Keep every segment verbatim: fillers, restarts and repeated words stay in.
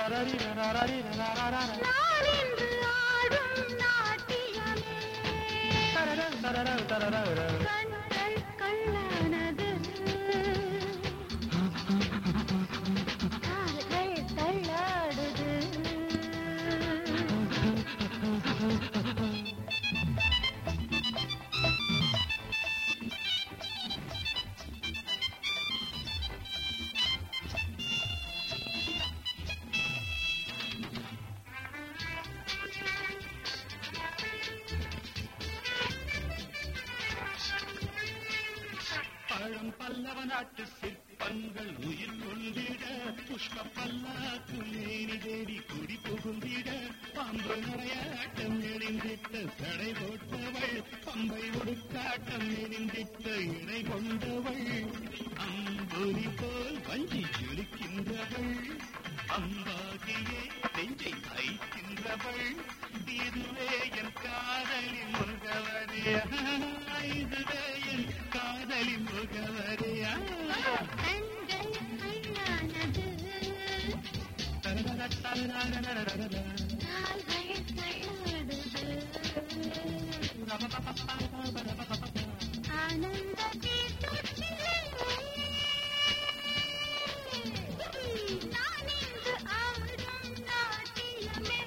நாளென்று ஆடும் நாட்டியமே கண்கள் கண்ணானது கால்கள் தள்ளாடுது பழம் பல்லவ நாட்டு சிற்பங்கள் உயிர் கொண்டிட புஷ்ப பல்லாக்கு நேரி தேடி குடி புகுந்திட பாம்பு நடையாட்டம் நெறிந்திட்ட சடை போட்டவள் பம்பை ஒடுக்காட்டம் நெறிந்திட்ட இடை கொண்டவள் அம்பொலி போல் வஞ்சி ஜொலிக்கின்றவள் அம்பாகியே நெஞ்சை தைக்கின்றவள் இதுவே என் காதலின் முகவரியா இதுவே என் காதலின் முகவரியா கண்கள் கண்ணானது கால்கள் தள்ளாடுது ஆனந்த தீர்த்தத்திலே நான் இன்று ஆடும் நாட்டியமே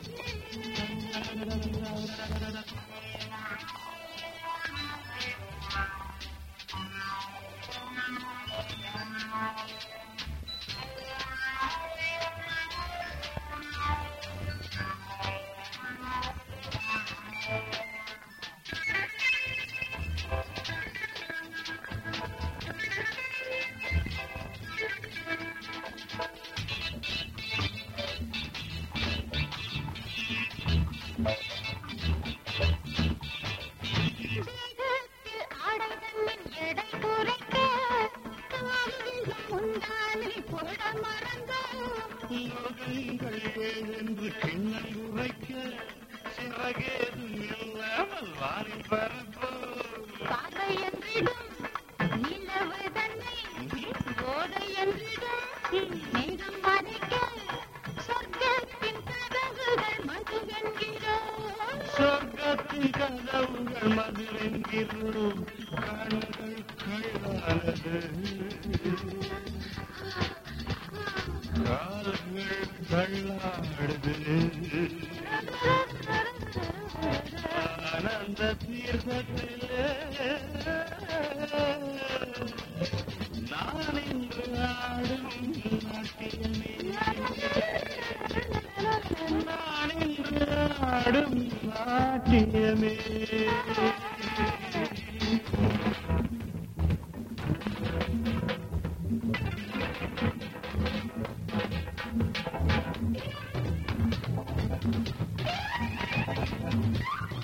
லோகங்கள் ஏழென்று கிண்ணல் உரைக்க சிறகேது இல்லாமல் வாரி பரப்போ பாதை என்றிடும் நிலவு தன்னை போதை என்றிடும் மேகம் மறைக்க சொர்க்கத்தின் கதவுகள் மது என்கிறோம் சொர்க்கத்தின் கதவுகள் மது என்கிறோம் கண்கள் கள்ளானது கால்கள் தள்ளாடுது ஆனந்த தீர்த்தத்திலே நான் இன்று ஆடும் நாட்டியமே நான் இன்று ஆடும் நாட்டியமே Thank you.